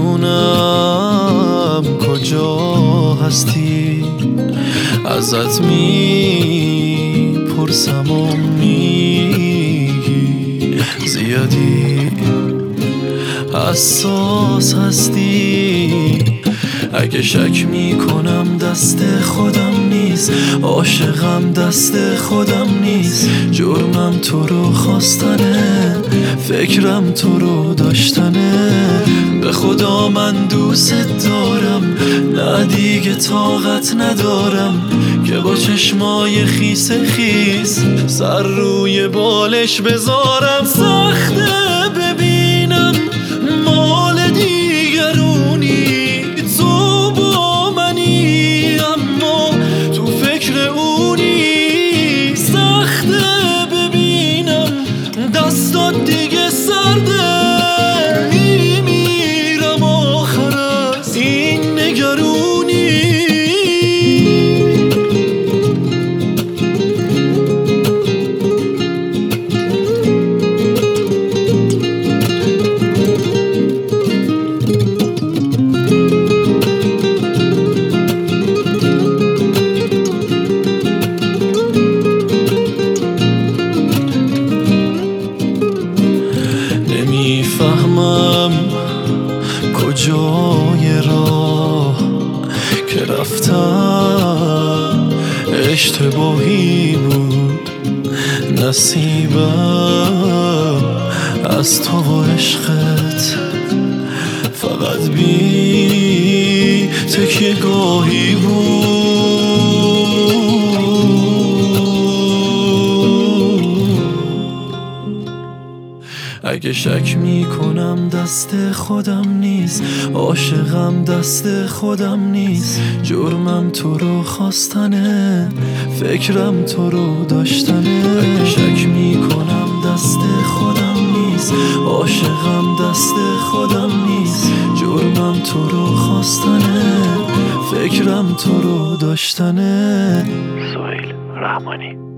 نمیدونم کجا هستی، ازت میپرسم و میگی زیادی حساس هستی. اگه شک میکنم دست خودم نیست، عاشقم دست خودم نیست. جرمم تو رو خواستنه، فکرم تو رو داشتنه. به خدا من دوست دارم، نه دیگه طاقت ندارم که با چشمای خیس خیس سر روی بالش بذارم. سخته ببینم مال دیگرونی، تو با منی اما تو فکر اونی. سخته ببینم دستات دیگه سرده، میمیرم آخر از این نگرونی. نمیفهمم کجای راه که رفتم اشتباهی بود. نصیبم از تو و عشقت فقط بی تکیه گاهی بود. اگه شک میکنم دست خودم نیست، عاشقم دست خودم نیست. جرمم تو رو خواستنه، فکرم تو رو داشتنه. اگه شک میکنم دست خودم نیست، عاشقم دست خودم نیست. جرمم تو رو خواستنه، فکرم تو رو داشتنه. سهیل رحمانی.